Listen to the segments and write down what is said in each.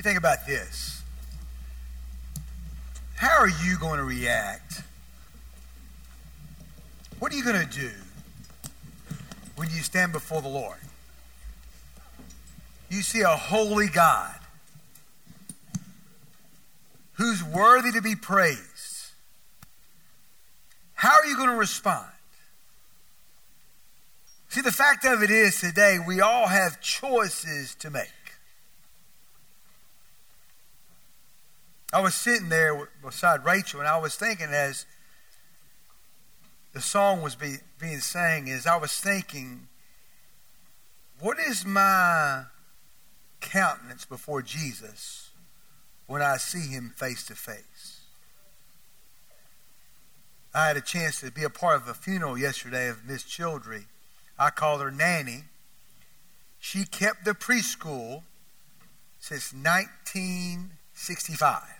You think about this. How are you going to react? What are you going to do when you stand before the Lord? You see a holy God who's worthy to be praised. How are you going to respond? See, the fact of it is today, we all have choices to make. I was sitting there beside Rachel, and I was thinking as the song was being sang, I was thinking, what is my countenance before Jesus when I see him face to face? I had a chance to be a part of a funeral yesterday of Miss Childry. I called her Nanny. She kept the preschool since 1965.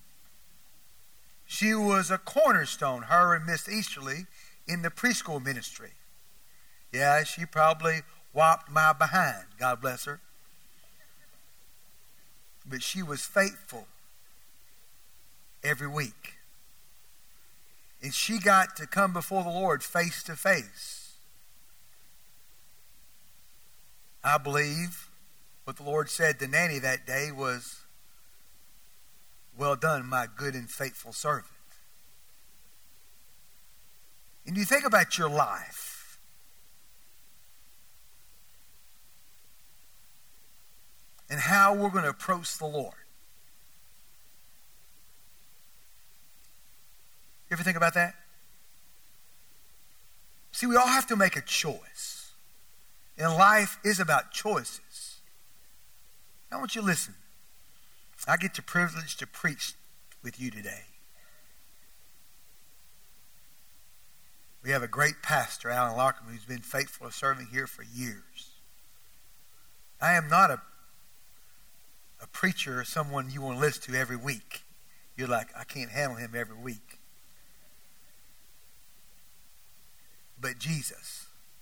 She was a cornerstone, her and Miss Easterly, in the preschool ministry. Yeah, she probably whopped my behind, God bless her. But she was faithful every week. And she got to come before the Lord face to face. I believe what the Lord said to Nanny that day was, "Well done, my good and faithful servant." And you think about your life. And how we're going to approach the Lord. You ever think about that? See, we all have to make a choice. And life is about choices. I want you to listen. I get the privilege to preach with you today. We have a great pastor, Alan Lockham, who's been faithful to serving here for years. I am not a preacher or someone you want to listen to every week. You're like, I can't handle him every week. But Jesus.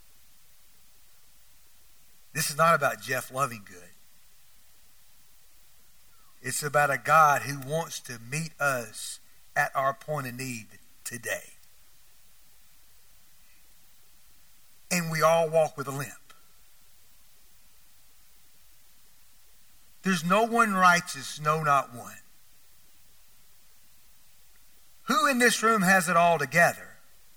This is not about Jeff Lovingood. It's about a God who wants to meet us at our point of need today. And we all walk with a limp. There's no one righteous, no, not one. Who in this room has it all together?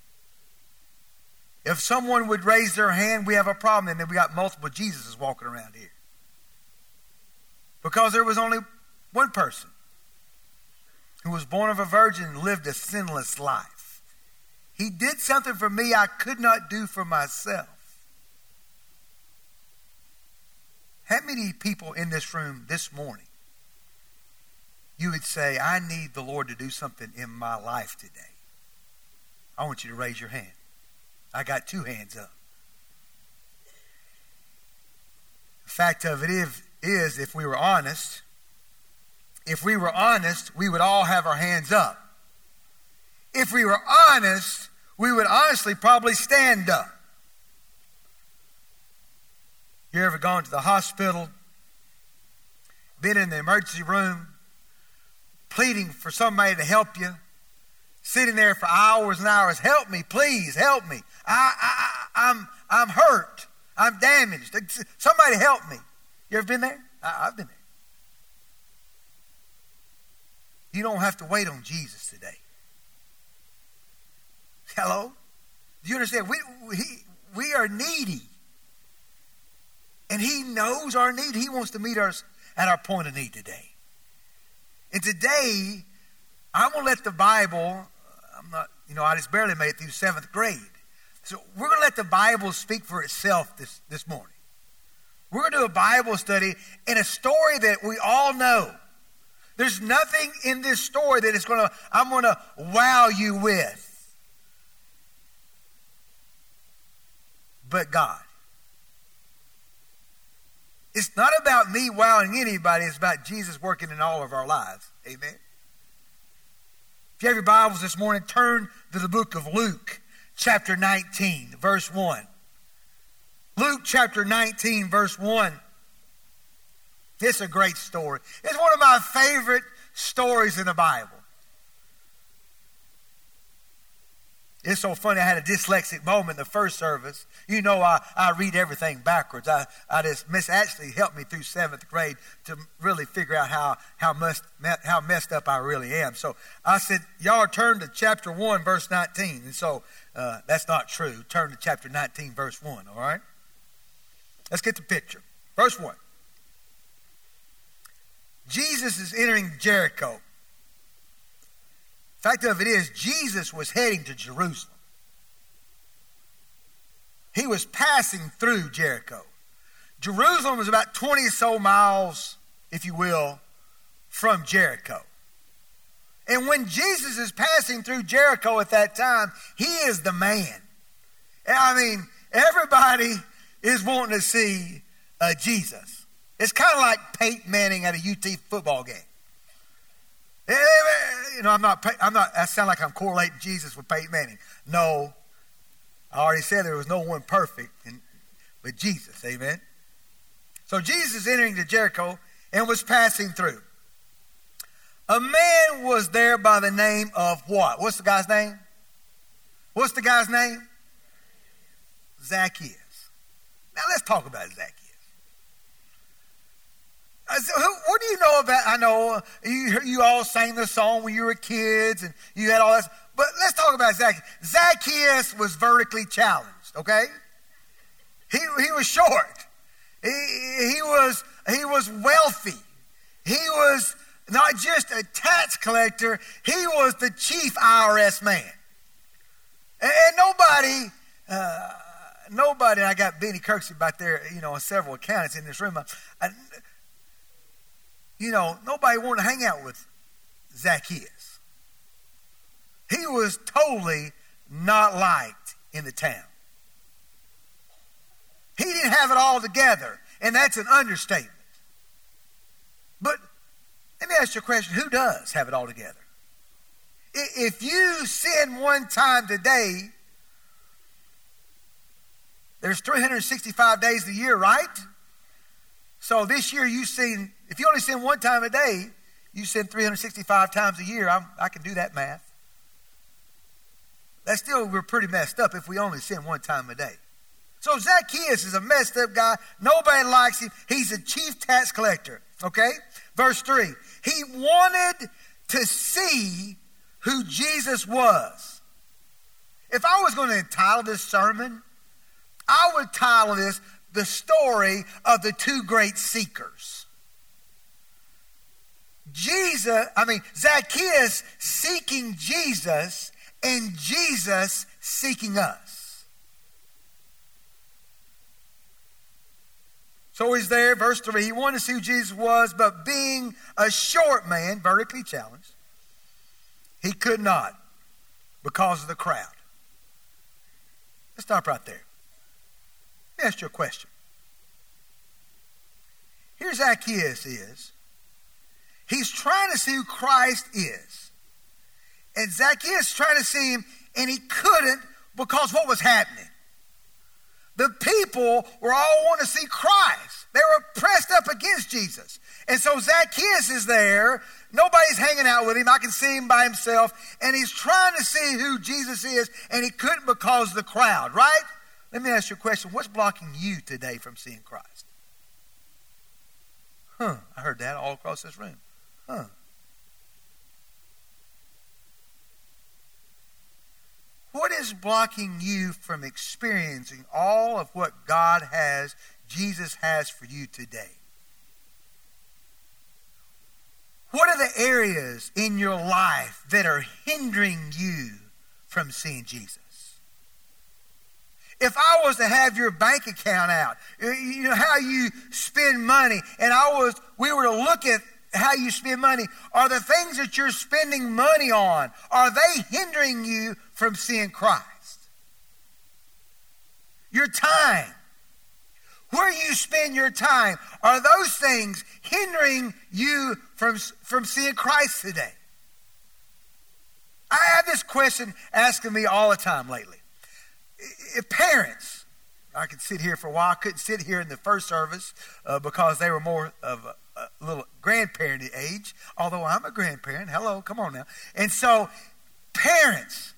If someone would raise their hand, we have a problem, and then we got multiple Jesuses walking around here. Because there was only one person who was born of a virgin and lived a sinless life. He did something for me I could not do for myself. How many people in this room this morning you would say, I need the Lord to do something in my life today? I want you to raise your hand. I got 2 hands up. The fact of it is if we were honest, we would all have our hands up. If we were honest, we would honestly probably stand up. You ever gone to the hospital, been in the emergency room, pleading for somebody to help you, sitting there for hours and hours, help me, please, help me. I'm hurt. I'm damaged. Somebody help me. You ever been there? I've been there. You don't have to wait on Jesus today. Hello? Do you understand? We are needy. And he knows our need. He wants to meet us at our point of need today. And today, I'm going to let the Bible, I just barely made it through 7th grade. So we're going to let the Bible speak for itself this morning. We're going to do a Bible study in a story that we all know. There's nothing in this story that I'm going to wow you with. But God. It's not about me wowing anybody. It's about Jesus working in all of our lives. Amen. If you have your Bibles this morning, turn to the book of Luke, chapter 19, verse 1. Luke chapter 19, verse 1. It's a great story. It's one of my favorite stories in the Bible. It's so funny. I had a dyslexic moment in the first service. You know, I read everything backwards. Miss Ashley helped me through 7th grade to really figure out how messed up I really am. So I said, y'all turn to chapter 1, verse 19. And so that's not true. Turn to chapter 19, verse 1, all right? Let's get the picture. Verse 1. Jesus is entering Jericho. Fact of it is, Jesus was heading to Jerusalem. He was passing through Jericho. Jerusalem was about 20 or so miles, if you will, from Jericho. And when Jesus is passing through Jericho at that time, he is the man. I mean, everybody is wanting to see Jesus. It's kind of like Peyton Manning at a UT football game. You know, I sound like I'm correlating Jesus with Peyton Manning. No, I already said there was no one perfect but Jesus, amen? So Jesus is entering to Jericho and was passing through. A man was there by the name of what? What's the guy's name? What's the guy's name? Zacchaeus. Now let's talk about Zacchaeus. What do you know about, I know you all sang the song when you were kids and you had all that, but let's talk about Zacchaeus. Zacchaeus was vertically challenged, okay? He was short. He was wealthy. He was not just a tax collector, he was the chief IRS man. And nobody, I got Benny Kirksey back there, you know, several accountants in this room. Nobody wanted to hang out with Zacchaeus. He was totally not liked in the town. He didn't have it all together, and that's an understatement. But let me ask you a question. Who does have it all together? If you sin one time today, there's 365 days a year, right? So this year if you only sin one time a day, you sin 365 times a year. I can do that math. We're pretty messed up if we only sin one time a day. So Zacchaeus is a messed up guy. Nobody likes him. He's a chief tax collector. Okay? Verse 3. He wanted to see who Jesus was. If I was going to entitle this sermon, I would title this The Story of the Two Great Seekers. Zacchaeus seeking Jesus and Jesus seeking us. So he's there, verse 3. He wanted to see who Jesus was, but being a short man, vertically challenged, he could not because of the crowd. Let's stop right there. Let me ask you a question. Here Zacchaeus is. He's trying to see who Christ is. And Zacchaeus is trying to see him, and he couldn't because what was happening? The people were all wanting to see Christ. They were pressed up against Jesus. And so Zacchaeus is there. Nobody's hanging out with him. I can see him by himself. And he's trying to see who Jesus is, and he couldn't because of the crowd, right? Let me ask you a question. What's blocking you today from seeing Christ? I heard that all across this room. What is blocking you from experiencing all of what Jesus has for you today? What are the areas in your life that are hindering you from seeing Jesus? If I was to have your bank account out, you know how you spend money, and we were to look at how you spend money, are the things that you're spending money on, are they hindering you from seeing Christ? Your time, where you spend your time, are those things hindering you from seeing Christ today? I have this question asking me all the time lately. If parents, I could sit here for a while. I couldn't sit here in the first service because they were more of a little grandparent age, although I'm a grandparent. Hello, come on now. And so, parents,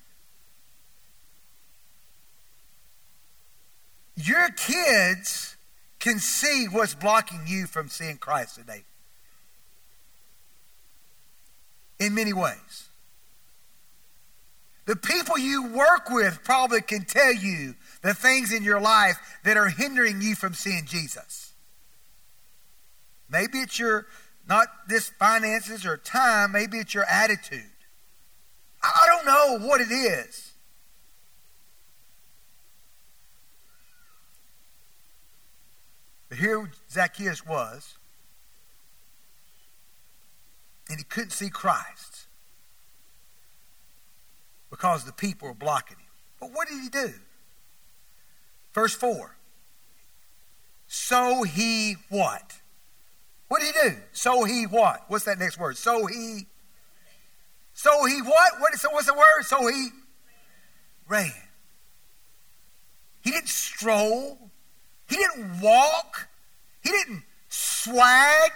your kids can see what's blocking you from seeing Christ today. In many ways. The people you work with probably can tell you the things in your life that are hindering you from seeing Jesus. Maybe it's not just finances or time, maybe it's your attitude. I don't know what it is. But here Zacchaeus was, and he couldn't see Christ because the people were blocking him. But what did he do? Verse 4. So he what? What did he do? So he what? What's that next word? So he what? What's the word? So he ran. He didn't stroll. He didn't walk. He didn't swag.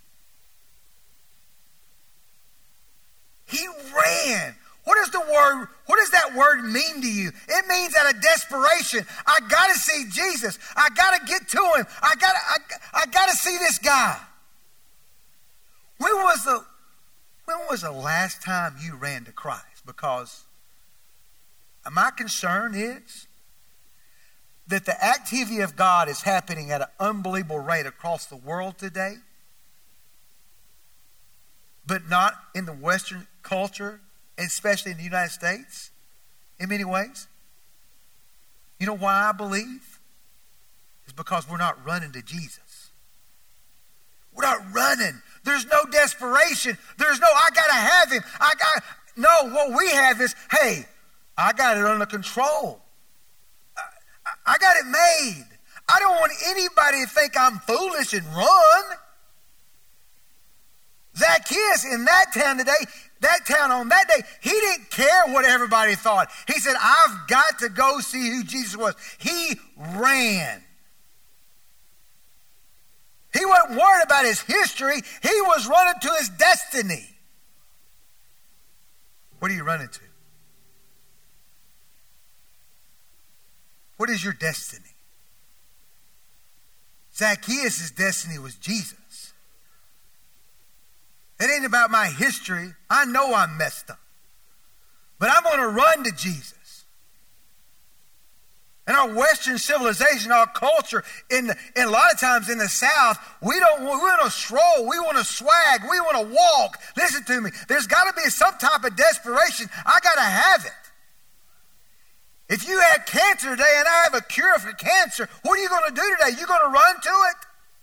He ran. What does that word mean to you? It means out of desperation. I got to see Jesus. I got to get to him. I got to see this guy. When was the last time you ran to Christ? Because my concern is that the activity of God is happening at an unbelievable rate across the world today, but not in the Western culture, especially in the United States, in many ways. You know why I believe? It's because we're not running to Jesus. We're not running. There's no desperation. There's no, I got to have him. No, what we have is, hey, I got it under control. I got it made. I don't want anybody to think I'm foolish and run. Zacchaeus in that town on that day, he didn't care what everybody thought. He said, I've got to go see who Jesus was. He ran. He wasn't worried about his history. He was running to his destiny. What are you running to? What is your destiny? Zacchaeus' destiny was Jesus. It ain't about my history. I know I'm messed up. But I'm going to run to Jesus. In our Western civilization, our culture, and a lot of times in the South, we want to stroll, we want to swag, we want to walk. Listen to me. There's got to be some type of desperation. I got to have it. If you had cancer today and I have a cure for cancer, what are you going to do today? You going to run to it?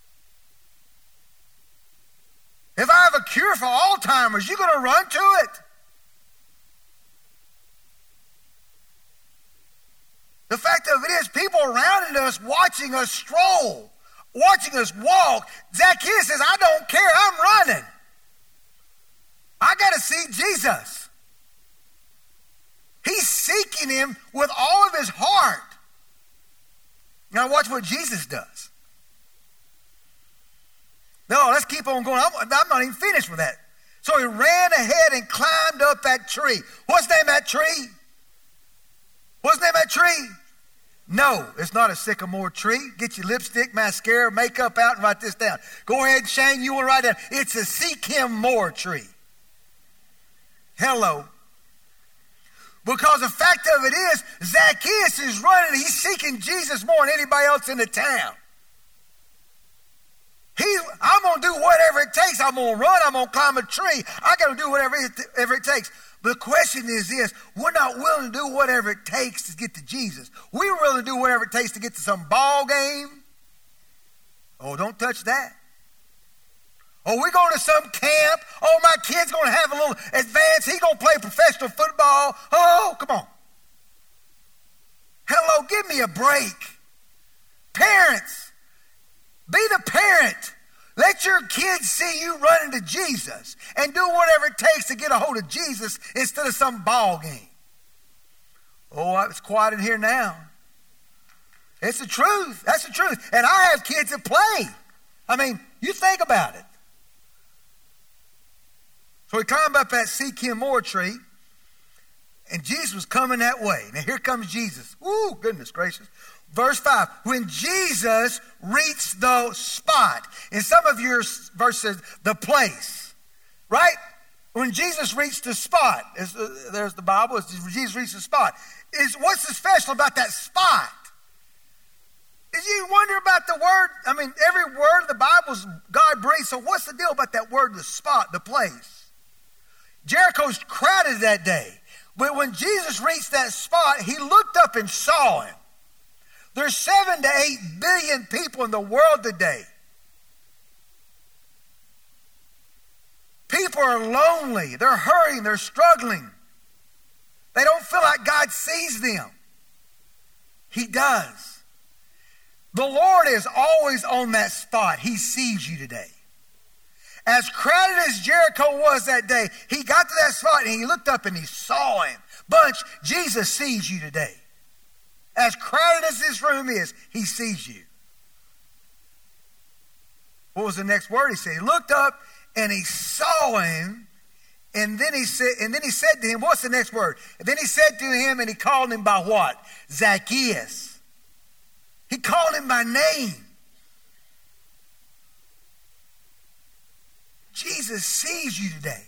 If I have a cure for Alzheimer's, you going to run to it? The fact of it is, people around us watching us stroll, watching us walk. Zacchaeus says, I don't care, I'm running. I got to see Jesus. He's seeking him with all of his heart. Now watch what Jesus does. No, let's keep on going. I'm not even finished with that. So he ran ahead and climbed up that tree. What's the name of that tree? What's the name of that tree? No, it's not a sycamore tree. Get your lipstick, mascara, makeup out and write this down. Go ahead, Shane, you want to write down. It's a seek him more tree. Hello. Because the fact of it is, Zacchaeus is running. He's seeking Jesus more than anybody else in the town. I'm going to do whatever it takes. I'm going to run. I'm going to climb a tree. I got to do whatever it takes. The question is this: we're not willing to do whatever it takes to get to Jesus. We're willing to do whatever it takes to get to some ball game. Oh, don't touch that. Oh, we're going to some camp. Oh, my kid's going to have a little advance. He's going to play professional football. Oh, come on. Hello, give me a break. Parents, be the parent. Let your kids see you running to Jesus and do whatever it takes to get a hold of Jesus instead of some ball game. Oh, it's quiet in here now. It's the truth. That's the truth. And I have kids that play. I mean, you think about it. So he climbed up that sycamore tree, and Jesus was coming that way. Now here comes Jesus. Ooh, goodness gracious. Verse 5, when Jesus reached the spot. In some of your verses, the place. Right? When Jesus reached the spot. There's the Bible. Jesus reached the spot. What's so special about that spot? Did you wonder about the word? I mean, every word of the Bible's God breathed. So what's the deal about that word, the spot, the place? Jericho's crowded that day. But when Jesus reached that spot, he looked up and saw him. There's 7 to 8 billion people in the world today. People are lonely. They're hurting. They're struggling. They don't feel like God sees them. He does. The Lord is always on that spot. He sees you today. As crowded as Jericho was that day, he got to that spot and he looked up and he saw him. Bunch, Jesus sees you today. As crowded as this room is, he sees you. What was the next word he said? He looked up and he saw him, and then he said to him, what's the next word? And then he said to him, and he called him by what? Zacchaeus. He called him by name. Jesus sees you today.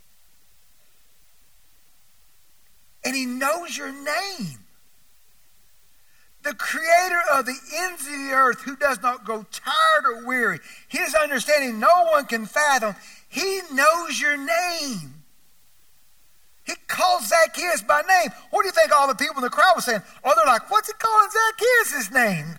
And he knows your name. The creator of the ends of the earth, who does not grow tired or weary. His understanding no one can fathom. He knows your name. He calls Zacchaeus by name. What do you think all the people in the crowd were saying? Oh, they're like, what's he calling Zacchaeus' name?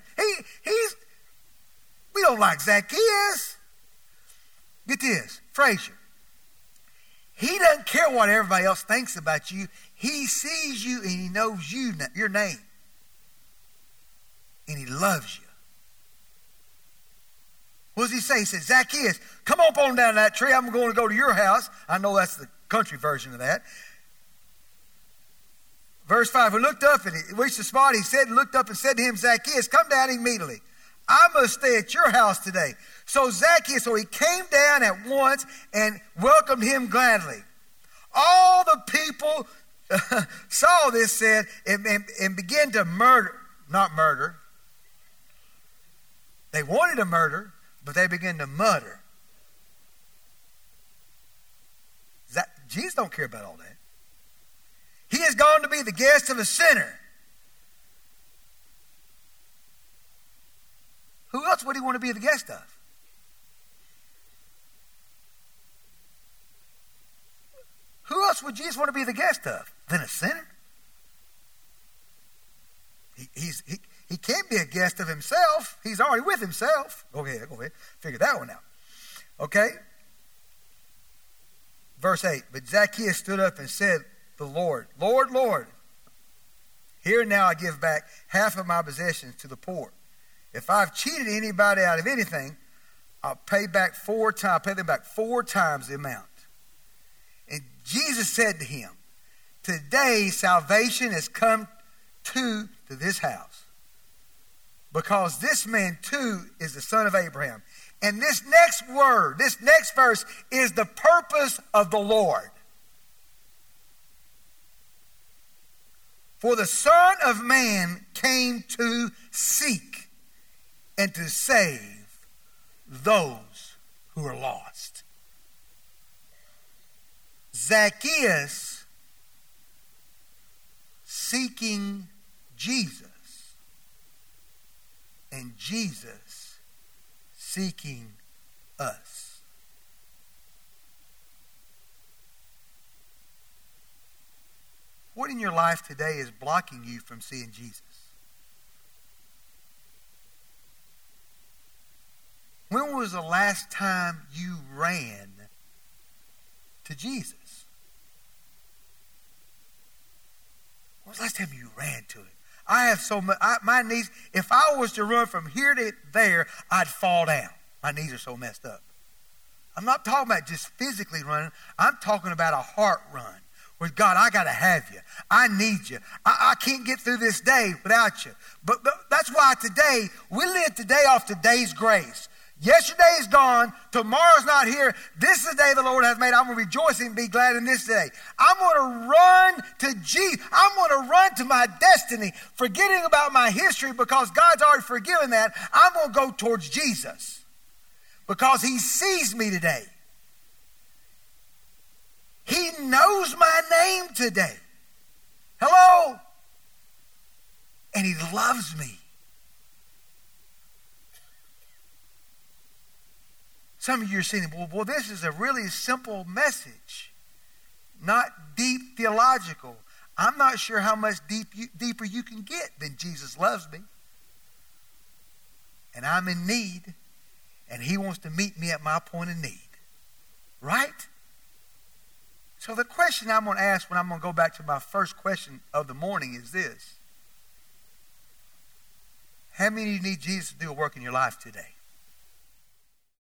We don't like Zacchaeus. Get this, Frazier. He doesn't care what everybody else thinks about you. He sees you and he knows you, your name. And he loves you. What does he say? He said, Zacchaeus, come on down that tree. I'm going to go to your house. I know that's the country version of that. Verse 5, he looked up and he reached the spot. He looked up and said to him, Zacchaeus, come down immediately. I must stay at your house today. So he came down at once and welcomed him gladly. All the people saw this, said, and began to not murder. They wanted to murder, but they began to mutter. Jesus don't care about all that. He has gone to be the guest of a sinner. Who else would he want to be the guest of? Who else would Jesus want to be the guest of than a sinner? He can't be a guest of himself. He's already with himself. Go ahead. Figure that one out. Okay? Verse 8, but Zacchaeus stood up and said, the Lord, Lord, here now I give back half of my possessions to the poor. If I've cheated anybody out of anything, I'll pay them back 4 times the amount. And Jesus said to him, today salvation has come to this house, because this man too is the son of Abraham. And this next verse is the purpose of the Lord. For the Son of Man came to seek and to save those who are lost. Zacchaeus seeking Jesus, and Jesus seeking us. What in your life today is blocking you from seeing Jesus? When was the last time you ran to Jesus? When was the last time you ran to him? I have so much, my knees, if I was to run from here to there, I'd fall down. My knees are so messed up. I'm not talking about just physically running. I'm talking about a heart run. With God, I got to have you. I need you. I can't get through this day without you. But that's why today, we live today off today's grace. Yesterday is gone. Tomorrow's not here. This is the day the Lord has made. I'm going to rejoice and be glad in this day. I'm going to run to Jesus. I'm going to run to my destiny, forgetting about my history because God's already forgiven that. I'm going to go towards Jesus because he sees me today. He knows my name today. Hello? And he loves me. Some of you are saying, well, this is a really simple message, not deep theological. I'm not sure how much deeper you can get than Jesus loves me. And I'm in need, and he wants to meet me at my point of need. Right? So the question I'm going to ask when I'm going to go back to my first question of the morning is this. How many of you need Jesus to do a work in your life today?